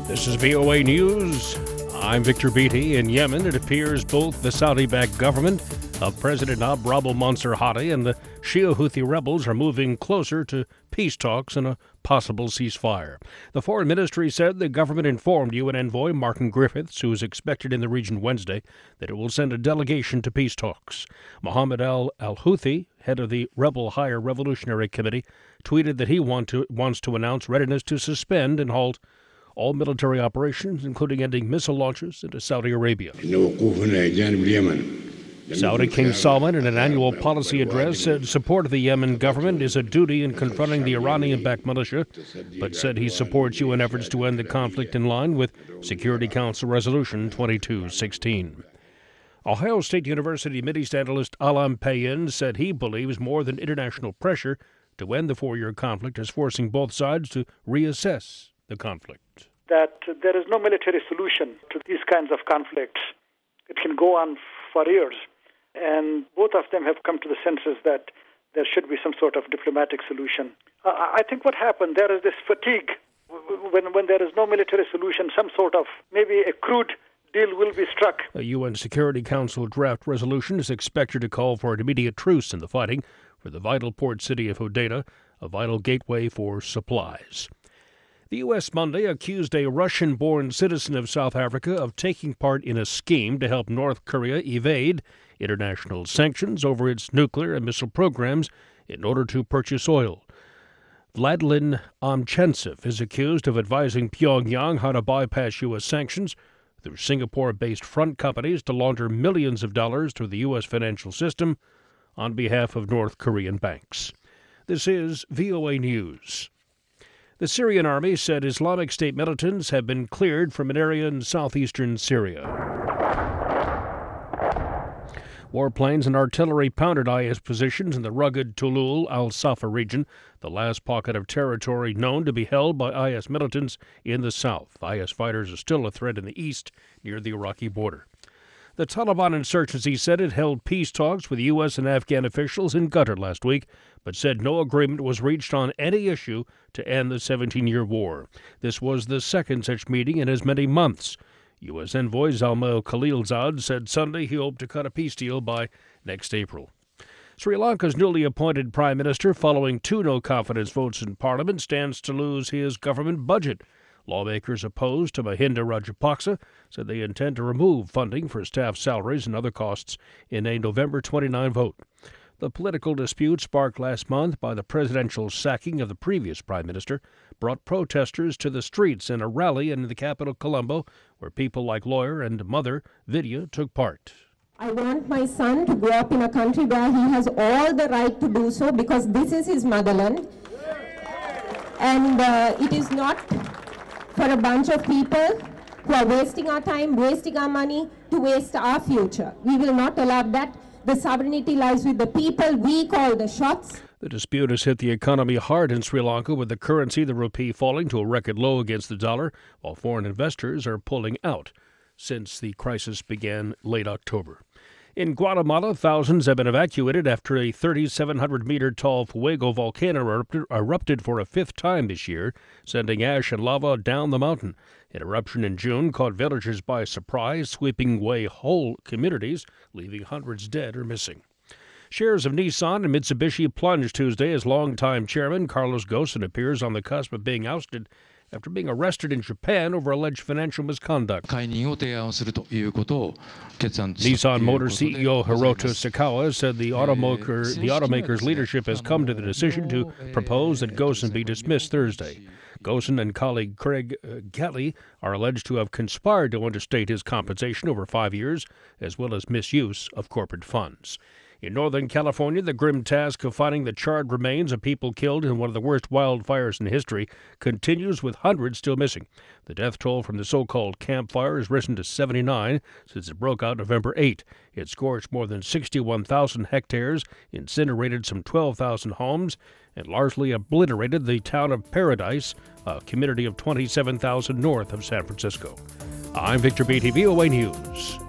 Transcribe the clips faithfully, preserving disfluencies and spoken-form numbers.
This is V O A News. I'm Victor Beatty. In Yemen, it appears both the Saudi-backed government of President Abd Mansur Hadi and the Shia Houthi rebels are moving closer to peace talks and a possible ceasefire. The Foreign Ministry said the government informed U N envoy Martin Griffiths, who is expected in the region Wednesday, that it will send a delegation to peace talks. Mohammed al al-Houthi, head of the Rebel Higher Revolutionary Committee, tweeted that he want to, wants to announce readiness to suspend and halt all military operations, including ending missile launches into Saudi Arabia. Saudi King Salman, in an annual policy address, said support of the Yemen government is a duty in confronting the Iranian-backed militia, but said he supports U N efforts to end the conflict in line with Security Council Resolution twenty-two sixteen. Ohio State University Mideast analyst Alam Payin said he believes more than international pressure to end the four-year conflict is forcing both sides to reassess the conflict. That there is no military solution to these kinds of conflicts. It can go on for years. And both of them have come to the senses that there should be some sort of diplomatic solution. Uh, I think what happened, there is this fatigue. When, when there is no military solution, some sort of, maybe a crude deal will be struck. A U N Security Council draft resolution is expected to call for an immediate truce in the fighting for the vital port city of Hodeidah, a vital gateway for supplies. The U S Monday accused a Russian-born citizen of South Africa of taking part in a scheme to help North Korea evade international sanctions over its nuclear and missile programs in order to purchase oil. Vladlen Amchentsev is accused of advising Pyongyang how to bypass U S sanctions through Singapore-based front companies to launder millions of dollars through the U S financial system on behalf of North Korean banks. This is V O A News. The Syrian army said Islamic State militants have been cleared from an area in southeastern Syria. Warplanes and artillery pounded I S positions in the rugged Tulul al-Safa region, the last pocket of territory known to be held by I S militants in the south. I S fighters are still a threat in the east, near the Iraqi border. The Taliban insurgency said it held peace talks with U S and Afghan officials in Qatar last week, but said no agreement was reached on any issue to end the seventeen-year war. This was the second such meeting in as many months. U S envoy Zalmay Khalilzad said Sunday he hoped to cut a peace deal by next April. Sri Lanka's newly appointed prime minister, following two no-confidence votes in parliament, stands to lose his government budget. Lawmakers opposed to Mahinda Rajapaksa said they intend to remove funding for staff salaries and other costs in a November twenty-ninth vote. The political dispute, sparked last month by the presidential sacking of the previous prime minister, brought protesters to the streets in a rally in the capital, Colombo, where people like lawyer and mother Vidya took part. I want my son to grow up in a country where he has all the right to do so, because this is his motherland. And uh, it is not for a bunch of people who are wasting our time, wasting our money, to waste our future. We will not allow that. The sovereignty lies with the people. We call the shots. The dispute has hit the economy hard in Sri Lanka, with the currency, the rupee, falling to a record low against the dollar, while foreign investors are pulling out since the crisis began late October. In Guatemala, thousands have been evacuated after a three thousand seven hundred meter tall Fuego volcano erupted, erupted for a fifth time this year, sending ash and lava down the mountain. An eruption in June caught villagers by surprise, sweeping away whole communities, leaving hundreds dead or missing. Shares of Nissan and Mitsubishi plunged Tuesday as longtime chairman Carlos Ghosn appears on the cusp of being ousted after being arrested in Japan over alleged financial misconduct. Nissan Motor C E O Hiroto Sakawa said the automaker, the automaker's leadership has come to the decision to propose that Ghosn be dismissed Thursday. Ghosn and colleague Craig uh, Kelly are alleged to have conspired to understate his compensation over five years, as well as misuse of corporate funds. In Northern California, the grim task of finding the charred remains of people killed in one of the worst wildfires in history continues, with hundreds still missing. The death toll from the so-called Camp Fire has risen to seventy-nine since it broke out November eighth. It scorched more than sixty-one thousand hectares, incinerated some twelve thousand homes, and largely obliterated the town of Paradise, a community of twenty-seven thousand north of San Francisco. I'm Victor Beatty, V O A News.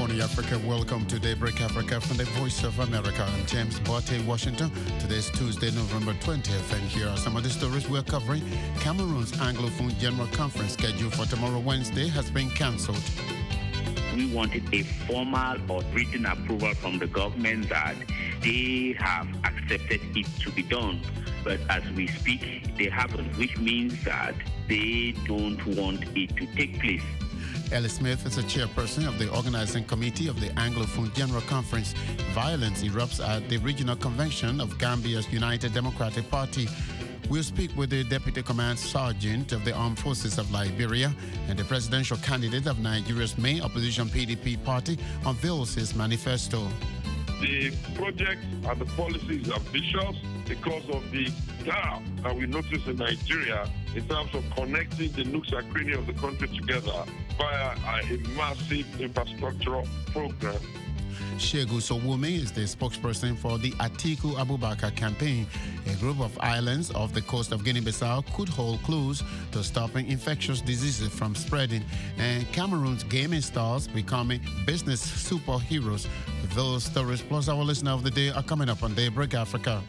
morning, Africa. Welcome to Daybreak Africa from the Voice of America. I'm James Botte, Washington. Today's Tuesday, November twentieth, and here are some of the stories we're covering. Cameroon's Anglophone General Conference scheduled for tomorrow, Wednesday, has been cancelled. We wanted a formal or written approval from the government that they have accepted it to be done. But as we speak, they haven't, which means that they don't want it to take place. Ellie Smith is the chairperson of the organizing committee of the Anglophone General Conference. Violence erupts at the regional convention of Gambia's United Democratic Party. We'll speak with the Deputy Command Sergeant of the Armed Forces of Liberia, and the presidential candidate of Nigeria's main opposition P D P party unveils his manifesto. The project and the policy is ambitious because of the gap that we notice in Nigeria in terms of connecting the nooks and crannies of the country together via a massive infrastructural program. Shegu Sowumi is the spokesperson for the Atiku Abubakar campaign. A group of islands off the coast of Guinea-Bissau could hold clues to stopping infectious diseases from spreading. And Cameroon's gaming stars becoming business superheroes. Those stories plus our listener of the day are coming up on Daybreak Africa.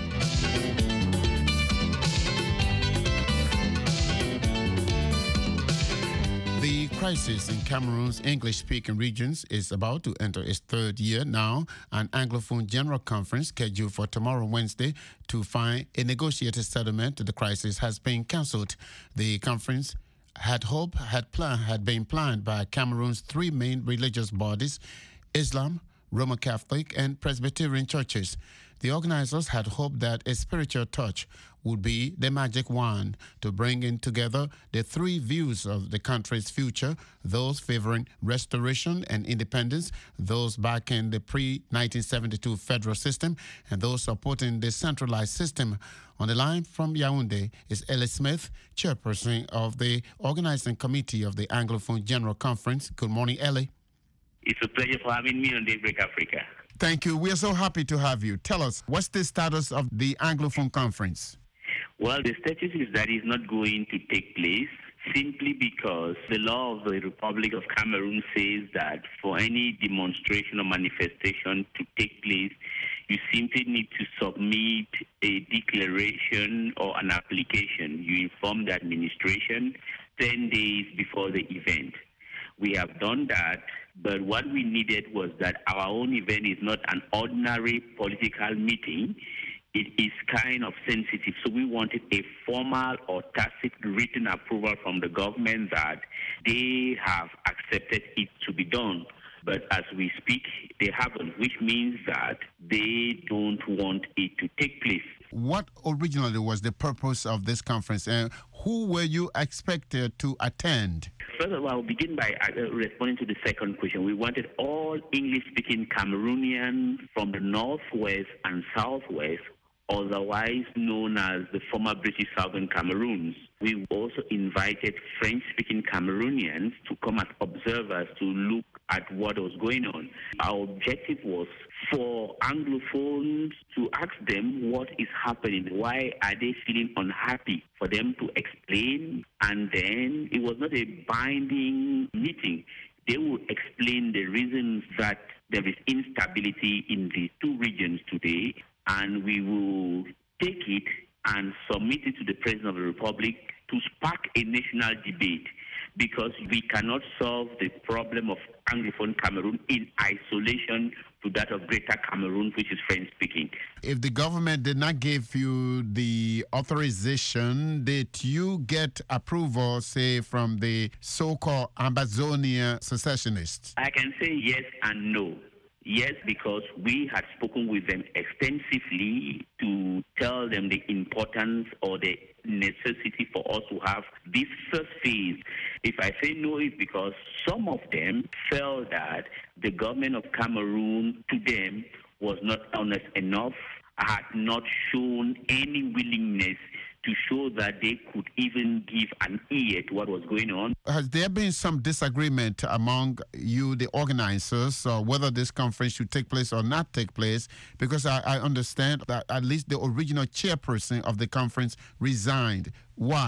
The crisis in Cameroon's English-speaking regions is about to enter its third year now. An Anglophone General Conference scheduled for tomorrow, Wednesday, to find a negotiated settlement to the crisis has been cancelled. The conference had hoped had plan had been planned by Cameroon's three main religious bodies: Islam, Roman Catholic, and Presbyterian churches. The organizers had hoped that a spiritual touch would be the magic wand to bring in together the three views of the country's future, those favoring restoration and independence, those backing the pre nineteen seventy-two federal system, and those supporting the centralized system. On the line from Yaoundé is Ellie Smith, chairperson of the organizing committee of the Anglophone General Conference. Good morning, Ellie. It's a pleasure for having me on Daybreak Africa. Thank you. We are so happy to have you. Tell us, what's the status of the Anglophone Conference? Well, the status is that it's not going to take place simply because the law of the Republic of Cameroon says that for any demonstration or manifestation to take place, you simply need to submit a declaration or an application. You inform the administration ten days before the event. We have done that, but what we needed was that our own event is not an ordinary political meeting. It is kind of sensitive, so we wanted a formal or tacit written approval from the government that they have accepted it to be done. But as we speak, they haven't, which means that they don't want it to take place. What originally was the purpose of this conference, and who were you expected to attend? First of all, I'll begin by responding to the second question. We wanted all English-speaking Cameroonians from the northwest and southwest, otherwise known as the former British Southern Cameroons. We also invited French-speaking Cameroonians to come as observers to look at what was going on. Our objective was for Anglophones to ask them what is happening, why are they feeling unhappy, for them to explain, and then it was not a binding meeting. They would explain the reasons that there is instability in the two regions today, and we will take it and submit it to the President of the Republic to spark a national debate, because we cannot solve the problem of Anglophone Cameroon in isolation to that of Greater Cameroon, which is French-speaking. If the government did not give you the authorization, did you get approval, say, from the so-called Ambazonia secessionists? I can say yes and no. Yes, because we had spoken with them extensively to tell them the importance or the necessity for us to have this first phase. If I say no, it's because some of them felt that the government of Cameroon to them was not honest enough, had not shown any willingness to show that they could even give an ear to what was going on. Has there been some disagreement among you, the organizers, uh, whether this conference should take place or not take place? Because I, I understand that at least the original chairperson of the conference resigned. Why?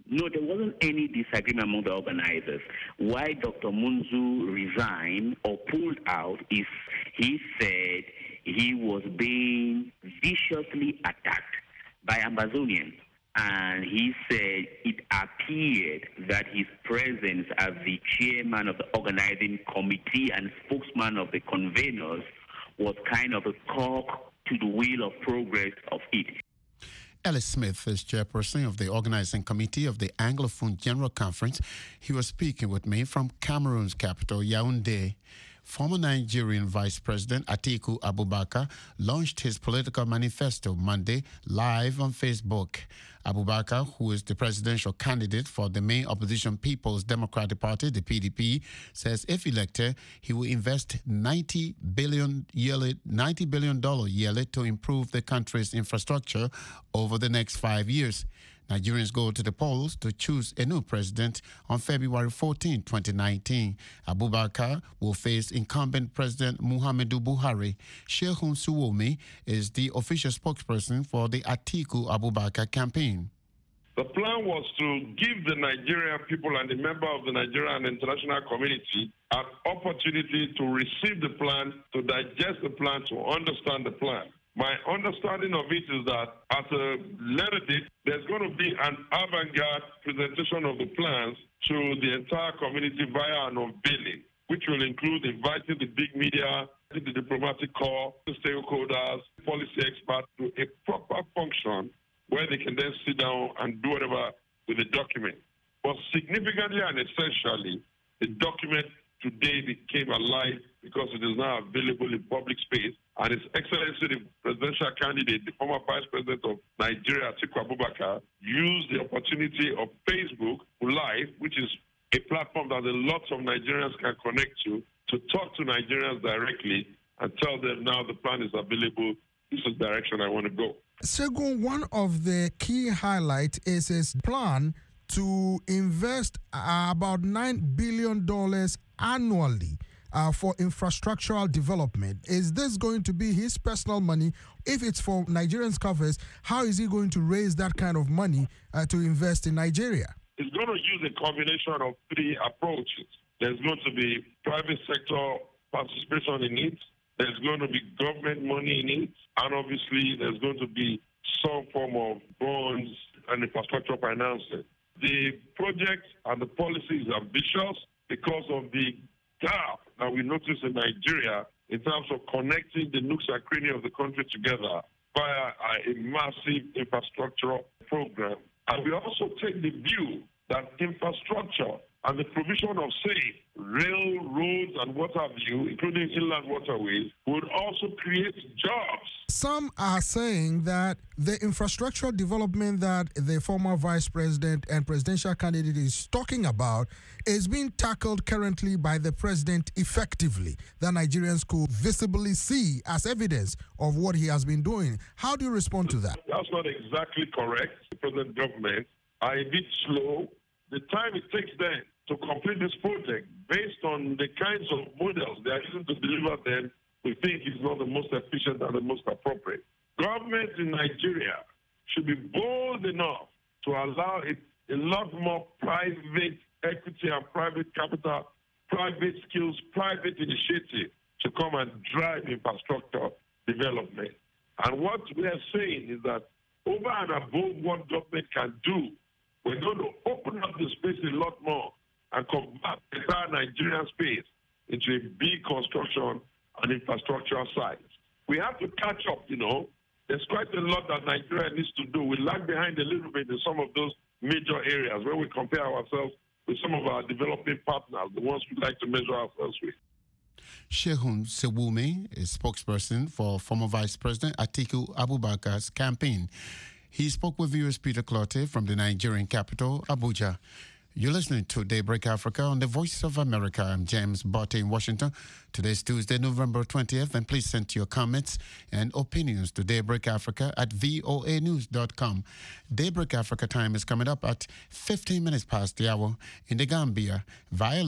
No, there wasn't any disagreement among the organizers. Why Doctor Munzu resigned or pulled out is he said he was being viciously attacked by Amazonians. And he said it appeared that his presence as the chairman of the organizing committee and spokesman of the conveners was kind of a cog to the wheel of progress of it. Ellis Smith is chairperson of the organizing committee of the Anglophone General Conference. He was speaking with me from Cameroon's capital, Yaoundé. Former Nigerian Vice President Atiku Abubakar launched his political manifesto Monday live on Facebook. Abubakar, who is the presidential candidate for the main opposition People's Democratic Party, the P D P, says if elected, he will invest ninety billion dollars yearly, ninety billion dollars yearly to improve the country's infrastructure over the next five years. Nigerians go to the polls to choose a new president on February fourteenth, twenty nineteen. Abubakar will face incumbent President Muhammadu Buhari. Shehun Suwomi is the official spokesperson for the Atiku Abubakar campaign. The plan was to give the Nigerian people and the member of the Nigerian and international community an opportunity to receive the plan, to digest the plan, to understand the plan. My understanding of it is that as a letter date, there's going to be an avant-garde presentation of the plans to the entire community via an unveiling, which will include inviting the big media, the diplomatic corps, the stakeholders, policy experts to a proper function where they can then sit down and do whatever with the document. But significantly and essentially, the document today became alive because it is now available in public space. And His Excellency, the presidential candidate, the former Vice President of Nigeria, Atiku Abubakar, used the opportunity of Facebook Live, which is a platform that lots of Nigerians can connect to, to talk to Nigerians directly and tell them now the plan is available. This is the direction I want to go. Segun, one of the key highlights is his plan to invest uh, about nine billion dollars annually uh, for infrastructural development. Is this going to be his personal money? If it's for Nigerians' coffers, how is he going to raise that kind of money uh, to invest in Nigeria? It's going to use a combination of three approaches. There's going to be private sector participation in it, there's going to be government money in it, and obviously there's going to be some form of bonds and infrastructure financing. The project and the policy is ambitious because of the gap that we notice in Nigeria in terms of connecting the nooks and crannies of the country together via a massive infrastructure program. And we also take the view that infrastructure and the provision of safe rail, roads, and what have you, including inland waterways, would also create jobs. Some are saying that the infrastructural development that the former vice president and presidential candidate is talking about is being tackled currently by the president effectively, that Nigerians could visibly see as evidence of what he has been doing. How do you respond to that? That's not exactly correct. The present government are a bit slow. The time it takes them to complete this project, based on the kinds of models they are using to deliver them, we think is not the most efficient and the most appropriate. Government in Nigeria should be bold enough to allow it a lot more private equity and private capital, private skills, private initiative to come and drive infrastructure development. And what we are saying is that over and above what government can do, we're going to open up the space a lot more and convert the entire Nigerian space into a big construction and infrastructure site. We have to catch up, you know. There's quite a lot that Nigeria needs to do. We lag behind a little bit in some of those major areas where we compare ourselves with some of our developing partners, the ones we like to measure ourselves with. Shehun Sewumi is spokesperson for former Vice President Atiku Abubakar's campaign. He spoke with viewers Peter Clotte from the Nigerian capital, Abuja. You're listening to Daybreak Africa on the Voice of America. I'm James Botte in Washington. Today's Tuesday, November twentieth, and please send your comments and opinions to Daybreak Africa at voa news dot com. Daybreak Africa time is coming up at fifteen minutes past the hour. In the Gambia, violence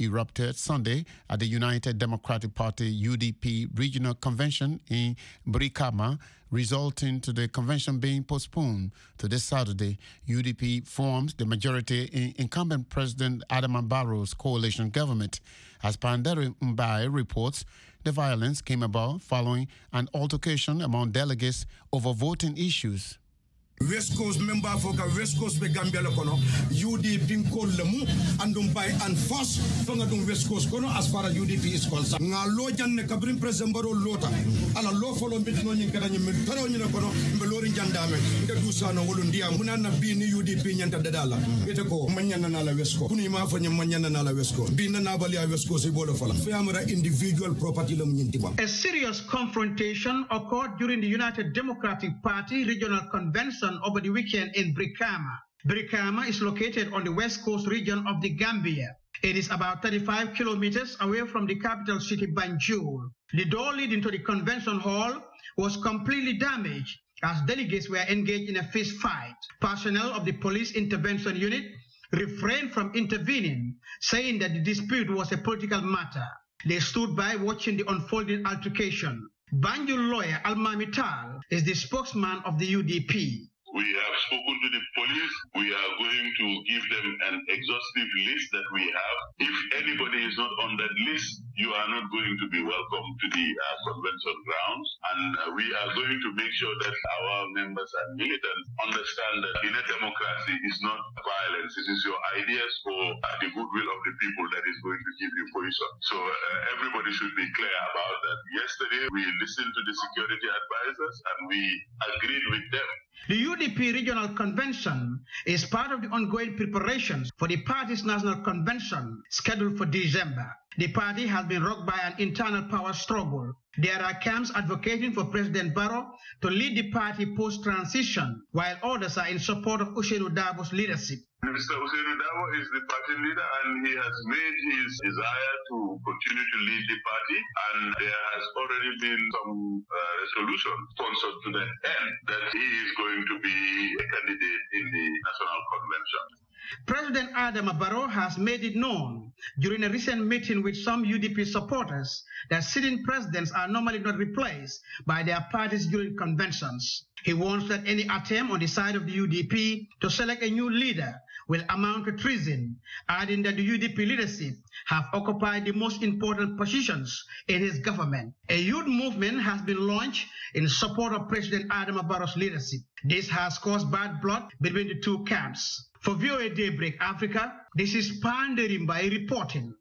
erupted Sunday at the United Democratic Party U D P Regional Convention in Brikama, resulting to the convention being postponed to this Saturday. U D P forms the majority in incumbent President Adama Barrow's coalition government. As Panderi Mbaye reports, the violence came about following an altercation among delegates over voting issues. West Coast member for West Coast be Gambia kono U D P ko lemu andum bay and fast fanga dum West Coast kono as far as U D P is concerned nga lo janne kabrin president baro lota ala lo folo mbit no nyi kada nyi min taraw nyi kono mbe lori jandame nda dusano wolu ndiya munana bi ni U D P nyanta dadala ite ko manyana na la West Coast kuni ma fa nyi manyana na la West Coast bi na na bali ya West Coast e bodo fala famara individual property lam nyinti bam. A serious confrontation occurred during the United Democratic Party regional convention over the weekend in Brikama. Brikama is located on the west coast region of the Gambia. It is about thirty-five kilometers away from the capital city Banjul. The door leading to the convention hall was completely damaged as delegates were engaged in a fist fight. Personnel of the police intervention unit refrained from intervening, saying that the dispute was a political matter. They stood by watching the unfolding altercation. Banjul lawyer Almami Tal is the spokesman of the U D P. We have spoken to the police. We are going to give them an exhaustive list that we have. If anybody is not on that list, you are not going to be welcome to the uh, convention grounds. And uh, we are going to make sure that our members and militants understand that in a democracy is not violence. It is your ideas for uh, the goodwill of the people that is going to give you position. So uh, everybody should be clear about that. Yesterday, we listened to the security advisors and we agreed with them. The U D P Regional Convention is part of the ongoing preparations for the party's national convention scheduled for December. The party has been rocked by an internal power struggle. There are camps advocating for President Barrow to lead the party post-transition, while others are in support of Ousainou Darboe's leadership. Mister Ousainou Darboe is the party leader and he has made his desire to continue to lead the party, and there has already been some uh, resolution sponsored to the end that he is going to be a candidate in the National Convention. President Adama Barrow has made it known during a recent meeting with some U D P supporters that sitting presidents are normally not replaced by their parties during conventions. He warns that any attempt on the side of the U D P to select a new leader will amount to treason, adding that the U D P leadership have occupied the most important positions in his government. A youth movement has been launched in support of President Adama Barrow's leadership. This has caused bad blood between the two camps. For V O A Daybreak Africa, this is Panderi Mbaye reporting.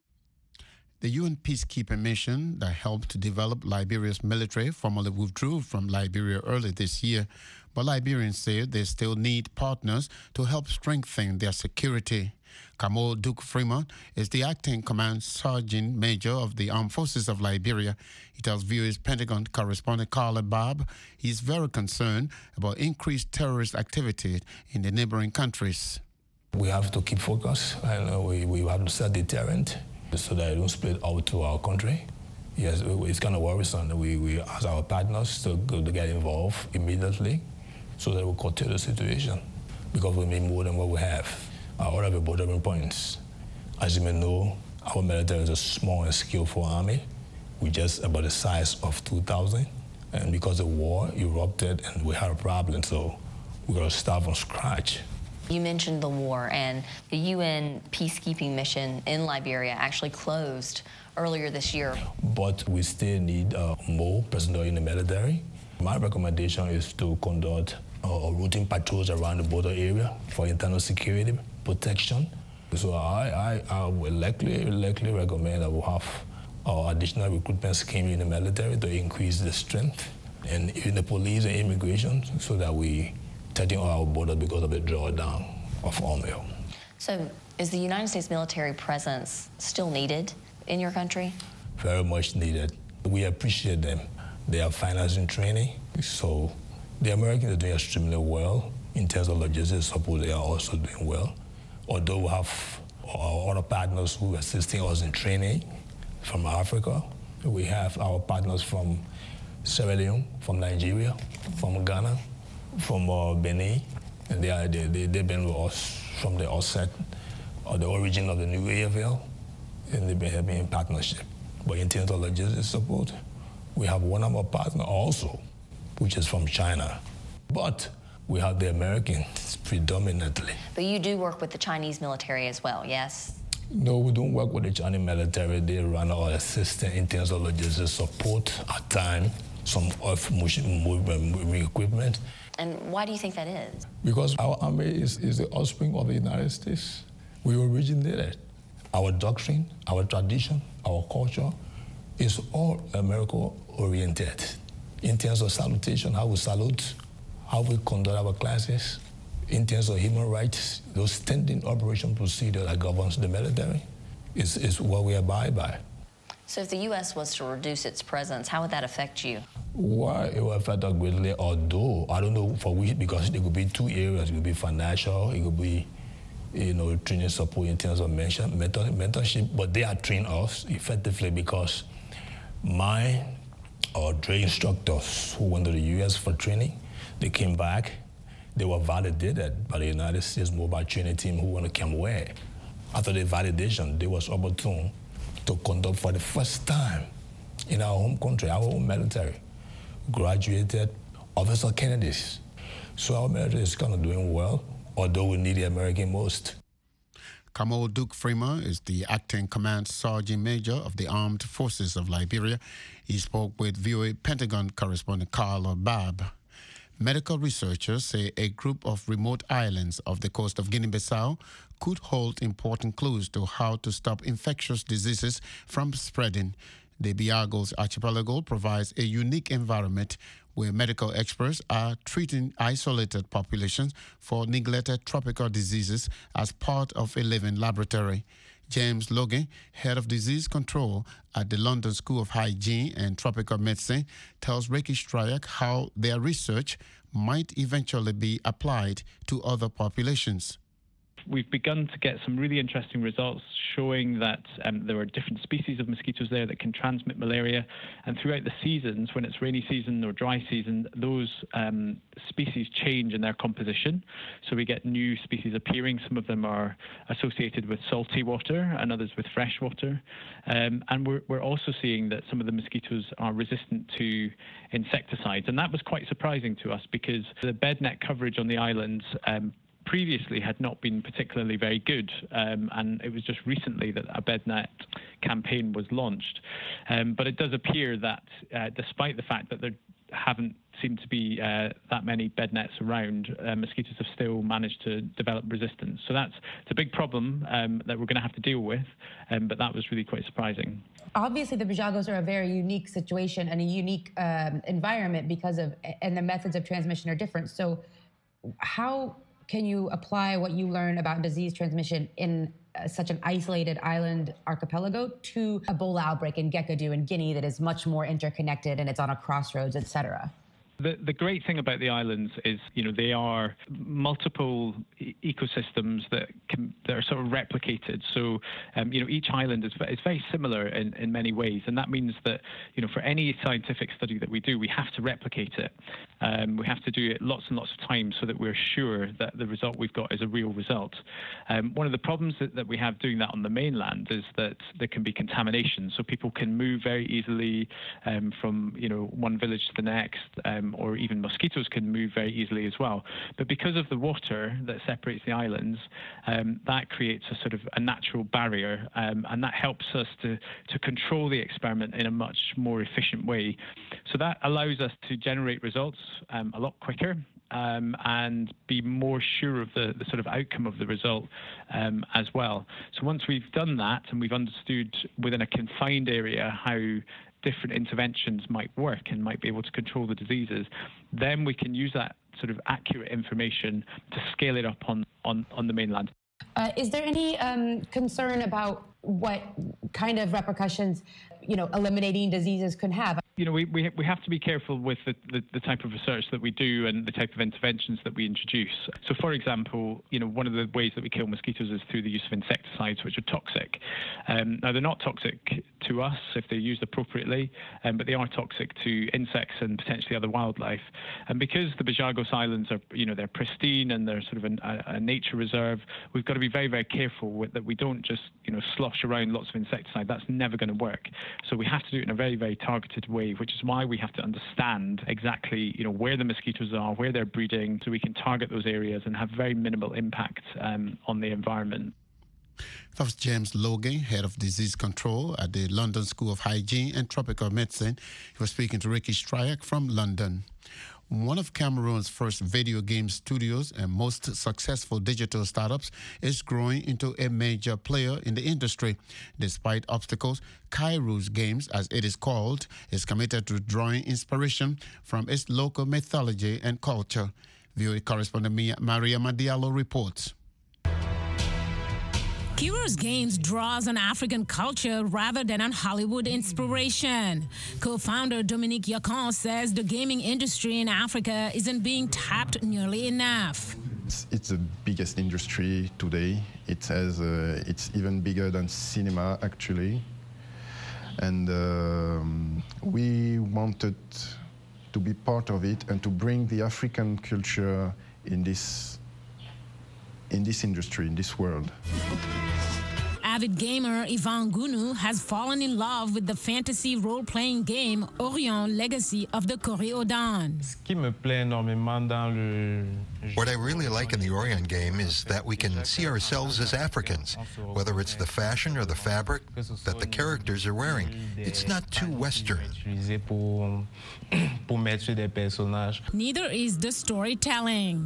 The U N peacekeeping mission that helped to develop Liberia's military formally withdrew from Liberia early this year, but Liberians say they still need partners to help strengthen their security. Kamal Duke Fremont is the acting command sergeant major of the Armed Forces of Liberia. He tells V O A's Pentagon correspondent Carla Babb he's very concerned about increased terrorist activity in the neighboring countries. We have to keep focus, and uh, we, we have to set deterrent so that it don't spread out to our country. Yes, it's kind of worrisome. We, we ask our partners to, to get involved immediately so that we curtail the situation, because we need more than what we have. Our other bordering points. As you may know, our military is a small and skillful army. We're just about the size of two thousand. And because the war erupted and we had a problem, so we got to start from scratch. You mentioned the war, and the U N peacekeeping mission in Liberia actually closed earlier this year. But we still need uh, more personnel in the military. My recommendation is to conduct uh, routine patrols around the border area for internal security protection. So I, I, I would likely, likely recommend that we have uh, additional recruitment scheme in the military to increase the strength, and in the police and immigration, so that we setting our border because of the drawdown of oil. So is the United States military presence still needed in your country? Very much needed. We appreciate them. They have financing training, so the Americans are doing extremely well. In terms of logistics support, they are also doing well. Although we have our other partners who are assisting us in training from Africa. We have our partners from Sierra Leone, from Nigeria, from Ghana, from uh, Benin, and they are, they, they, they've been with us from the outset, or the origin of the new A F L. in the Bahamian partnership. But in terms of logistics support, we have one of our partners also, which is from China. But we have the Americans predominantly. But you do work with the Chinese military as well, yes? No, we don't work with the Chinese military. They run our assistance in terms of logistics support at time, some of movement equipment. And why do you think that is? Because our army is, is the offspring of the United States. We originated. Our doctrine, our tradition, our culture is all America-oriented. In terms of salutation, how we salute, how we conduct our classes, in terms of human rights, those standing operation procedure that governs the military is, is what we abide by. So if the U S was to reduce its presence, how would that affect you? Why it will affect us greatly, although I don't know for which, because it could be two areas. It could be financial, it could be, you know, training support in terms of mentor, mentorship, but they are trained us effectively because my or drill instructors who went to the U S for training, they came back, they were validated by the United States Mobile Training Team who want to come where. After the validation, they was opportune to conduct for the first time in our home country, our home military, graduated officer candidates. So our military is kind of doing well, although we need the American most. Kamal Duke Freeman is the acting command sergeant major of the Armed Forces of Liberia. He spoke with V O A Pentagon correspondent Carla Babb. Medical researchers say a group of remote islands off the coast of Guinea-Bissau could hold important clues to how to stop infectious diseases from spreading. The Biagos Archipelago provides a unique environment where medical experts are treating isolated populations for neglected tropical diseases as part of a living laboratory. James Logan, head of disease control at the London School of Hygiene and Tropical Medicine, tells Ricky Stryak how their research might eventually be applied to other populations. We've begun to get some really interesting results showing that um, there are different species of mosquitoes there that can transmit malaria. And throughout the seasons, when it's rainy season or dry season, those um, species change in their composition. So we get new species appearing. Some of them are associated with salty water and others with fresh water. Um, and we're, we're also seeing that some of the mosquitoes are resistant to insecticides. And that was quite surprising to us because the bed net coverage on the islands um, previously had not been particularly very good, um, and it was just recently that a bed net campaign was launched. Um, but it does appear that uh, despite the fact that there haven't seemed to be uh, that many bed nets around, uh, mosquitoes have still managed to develop resistance. So that's it's a big problem um, that we're going to have to deal with, um, but that was really quite surprising. Obviously, the Biagos are a very unique situation and a unique um, environment because of, and the methods of transmission are different. So how can you apply what you learn about disease transmission in uh, such an isolated island archipelago to Ebola outbreak in Gekadu in Guinea that is much more interconnected and it's on a crossroads, et cetera? The, the great thing about the islands is, you know, they are multiple e- ecosystems that can that are sort of replicated. So, um, you know, each island is, is very similar in, in many ways, and that means that, you know, for any scientific study that we do, we have to replicate it. Um, we have to do it lots and lots of times so that we're sure that the result we've got is a real result. Um, one of the problems that, that we have doing that on the mainland is that there can be contamination. So people can move very easily um, from, you know, one village to the next. Um, or even mosquitoes can move very easily as well. But because of the water that separates the islands, um, that creates a sort of a natural barrier, um, and that helps us to, to control the experiment in a much more efficient way. So that allows us to generate results um, a lot quicker um, and be more sure of the, the sort of outcome of the result um, as well. So once we've done that and we've understood within a confined area how different interventions might work and might be able to control the diseases, then we can use that sort of accurate information to scale it up on, on, on the mainland. Uh, is there any um, concern about what kind of repercussions, you know, eliminating diseases could have? You know, we, we we have to be careful with the, the, the type of research that we do and the type of interventions that we introduce. So, for example, you know, one of the ways that we kill mosquitoes is through the use of insecticides, which are toxic. Um, now, they're not toxic to us if they're used appropriately, um, but they are toxic to insects and potentially other wildlife. And because the Bajagos Islands are, you know, they're pristine and they're sort of an, a, a nature reserve, we've got to be very, very careful with, that we don't just, you know, slosh around lots of insecticide. That's never going to work. So we have to do it in a very, very targeted way, which is why we have to understand exactly, you know, where the mosquitoes are, where they're breeding, so we can target those areas and have very minimal impact um, on the environment. That was James Logan, head of disease control at the London School of Hygiene and Tropical Medicine. He was speaking to Ricky Stryak from London. One of Cameroon's first video game studios and most successful digital startups is growing into a major player in the industry. Despite obstacles, Kairos Games, as it is called, is committed to drawing inspiration from its local mythology and culture. V O A correspondent Maria Madiallo reports. Kairos Games draws on African culture rather than on Hollywood inspiration. Co-founder Dominique Yacon says the gaming industry in Africa isn't being tapped nearly enough. It's, it's the biggest industry today. It has, uh, it's even bigger than cinema, actually. And um, we wanted to be part of it and to bring the African culture in this in this industry, in this world. Avid gamer Ivan Gunu has fallen in love with the fantasy role-playing game Orion Legacy of the Coriodan. What I really like in the Orion game is that we can see ourselves as Africans, whether it's the fashion or the fabric that the characters are wearing. It's not too Western. Neither is the storytelling.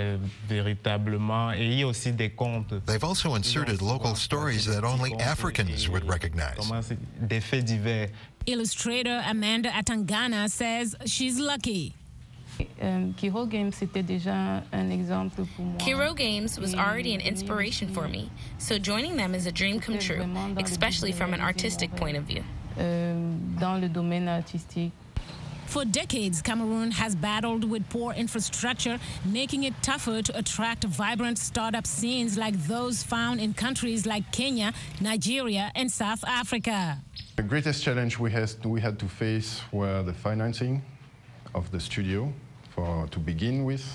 They've also inserted local stories that only Africans would recognize. Illustrator Amanda Atangana says she's lucky. Kairos Games was already an inspiration for me, so joining them is a dream come true, especially from an artistic point of view. For decades, Cameroon has battled with poor infrastructure, making it tougher to attract vibrant startup scenes like those found in countries like Kenya, Nigeria, and South Africa. The greatest challenge we, has, we had to face were the financing of the studio for, to begin with.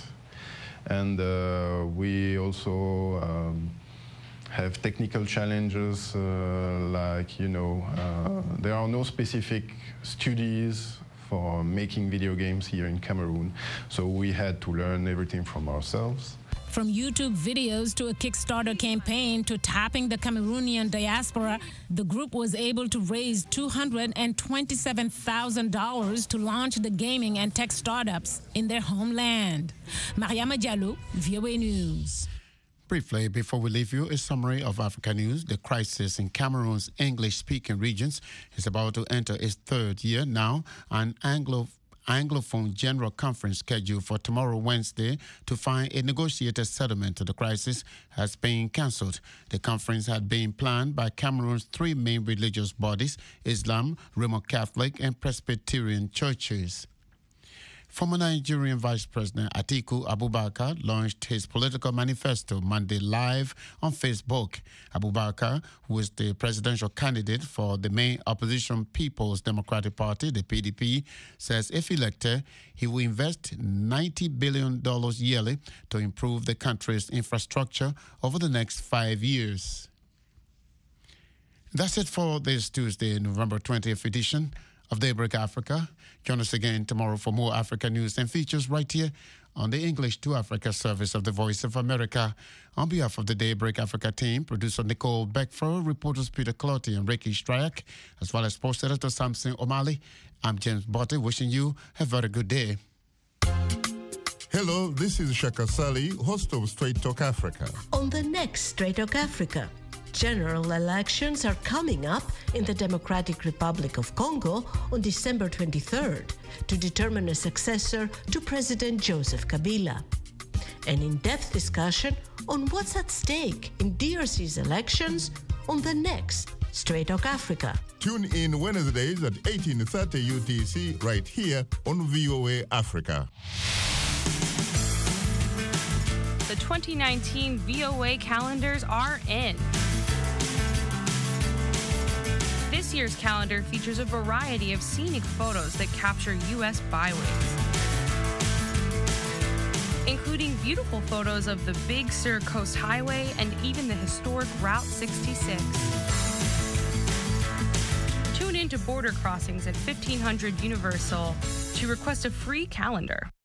And uh, we also um, have technical challenges uh, like, you know, uh, there are no specific studios for making video games here in Cameroon. So we had to learn everything from ourselves. From YouTube videos to a Kickstarter campaign to tapping the Cameroonian diaspora, the group was able to raise two hundred twenty-seven thousand dollars to launch the gaming and tech startups in their homeland. Mariama Diallo, V O A News. Briefly, before we leave you, a summary of Africa news. The crisis in Cameroon's English-speaking regions is about to enter its third year now. An Anglo Anglophone General Conference scheduled for tomorrow, Wednesday, to find a negotiated settlement to the crisis has been cancelled. The conference had been planned by Cameroon's three main religious bodies, Islam, Roman Catholic, and Presbyterian churches. Former Nigerian Vice President Atiku Abubakar launched his political manifesto Monday live on Facebook. Abubakar, who is the presidential candidate for the main opposition People's Democratic Party, the P D P, says if elected, he will invest ninety billion dollars yearly to improve the country's infrastructure over the next five years. That's it for this Tuesday, November twentieth edition of Daybreak Africa. Join us again tomorrow for more Africa news and features right here on the English to Africa service of the Voice of America. On behalf of the Daybreak Africa team, producer Nicole Beckford, reporters Peter Clotti and Ricky Stryak, as well as post editor Samson O'Malley, I'm James Botte, wishing you a very good day. Hello, this is Shaka Sali, host of Straight Talk Africa. On the next Straight Talk Africa, general elections are coming up in the Democratic Republic of Congo on December twenty-third to determine a successor to President Joseph Kabila. An in-depth discussion on what's at stake in D R C's elections on the next Straight Talk Africa. Tune in Wednesdays at eighteen thirty U T C right here on V O A Africa. The twenty nineteen V O A calendars are in. This year's calendar features a variety of scenic photos that capture U S byways, including beautiful photos of the Big Sur Coast Highway and even the historic Route sixty-six. Tune in to Border Crossings at fifteen hundred Universal to request a free calendar.